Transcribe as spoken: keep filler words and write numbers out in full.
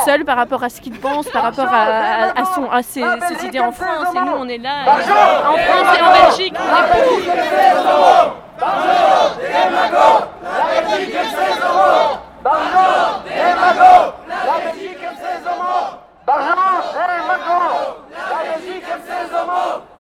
seul par rapport à ce qu'il pense, par rapport à, à, à, son, à ses, ses idées en France. Et nous, on est là, en France et en Belgique. On est pour. Barjo, Démago, la Belgique aime ses homos. Barjo, Démago, la Belgique aime ses homos. Barjo, Démago.